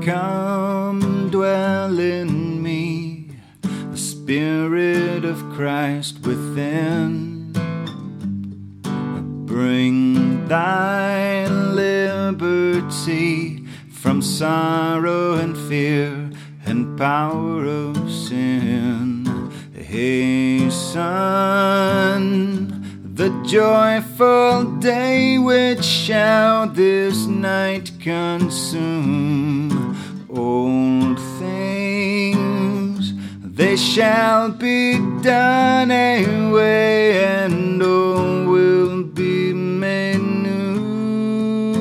Come dwell in me, the Spirit of Christ within. Bring thy liberty from sorrow and fear and power of sin. Hasten the joyful day which shall this night consume. Old things, they shall be done away, and all will be made new.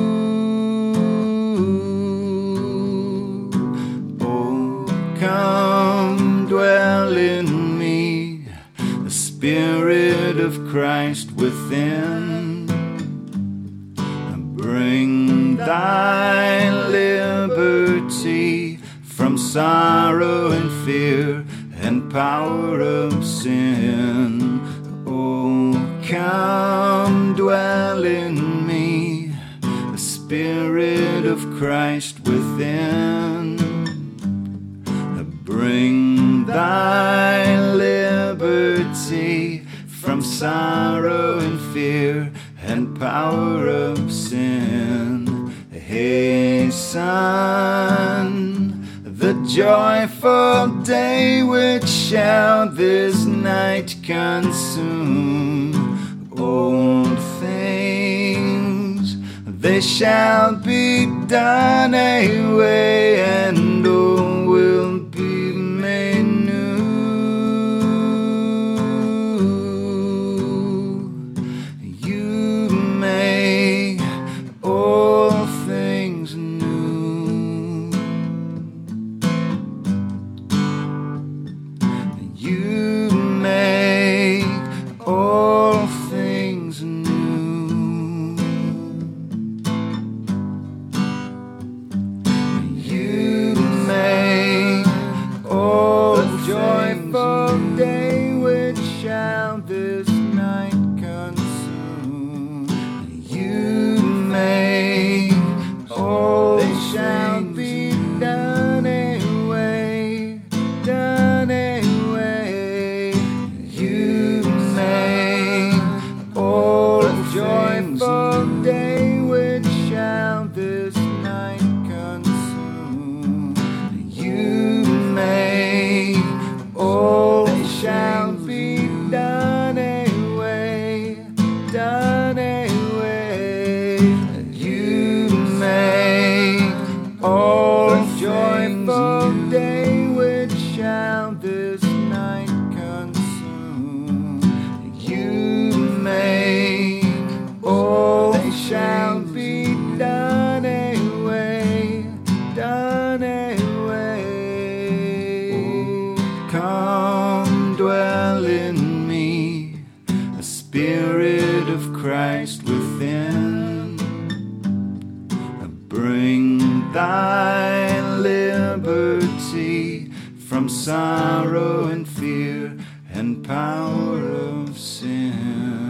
Oh, come dwell in me, the Spirit of Christ within. Bring thy liberty from sorrow and fear and power of sin. Oh, come dwell in me, the Spirit of Christ within. Bring thy liberty from sorrow and fear and power of sin. Hasten the joyful day which shall this night consume. Old things, they shall be done away, and all will be made new. You make all things new. You make all things new. You make all the joyful day which shall this night consume. You make all they shall be done away, done away. You make all the joyful day which shall this night consume. You make all they shall be done away, done away. You make all the joyful day which shall this night consume. You make all they shall be done away, done away. Come dwell in me, the Spirit of Christ within. Bring thy liberty from sorrow and fear and power of sin.